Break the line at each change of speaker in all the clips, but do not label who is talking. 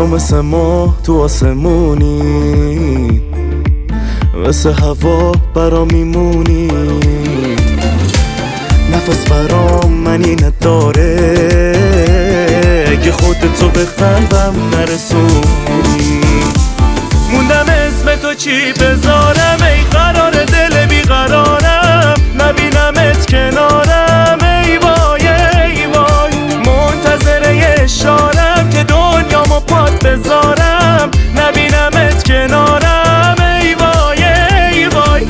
تو مثل ما تو آسمونی، مثل هوا برا میمونی. نفس برام منی نداره اگه خودتو به قلبم نرسونی. موندم اسم تو چی بذارم، ای قرار دل بیقرارم، نبینمت کنارم. ای وای ای وای، منتظر یه اشارم که دنیامو پات بذارم، نبینمت کنارم. ای وای ای وای.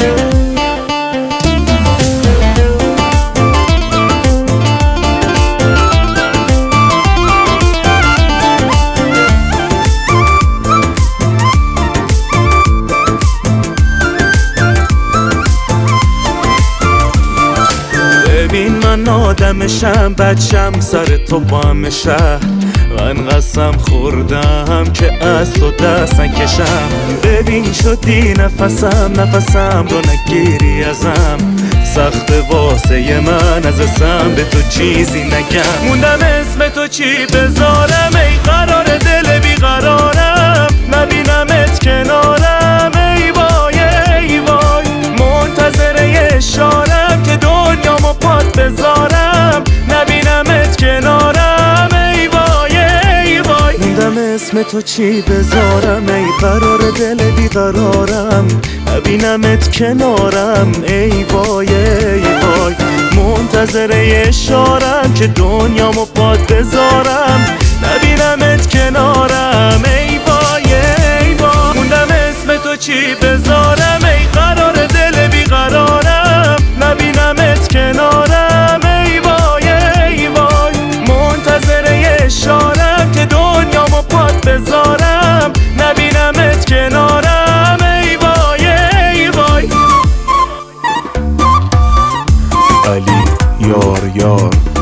ببین من آدمشم، بچم سر تو با همه شهر، من قسم خوردم که از تو دست نکشم. ببین شدی نفسم رو نگیری ازم، سخت واسه من از اسم به تو چیزی نگم. موندم اسم تو چی بذارم، ای قرار دل بیقرارم، نبینمت کنارم. ای وای ای وای، منتظر یه اشارم که دنیامو پات بذارم، نبینمت کنارم. ای وای ای وای. موندم اسم تو چی بذارم، ای قرار دل بیقرارم، نبینمت کنارم. ای وای ای وای، منتظر یه اشارم که دنیامو پات بذارم، نبینمت کنارم. ای وای ای وای. موندم اسم تو چی بذارم، ای قرار دل بیقرارم، نبینمت کنارم. ای وای ای وای، منتظر یه اشارم که دنیامو پات بذارم، نبینمت کنارم. ای وای ای وای.
علی یار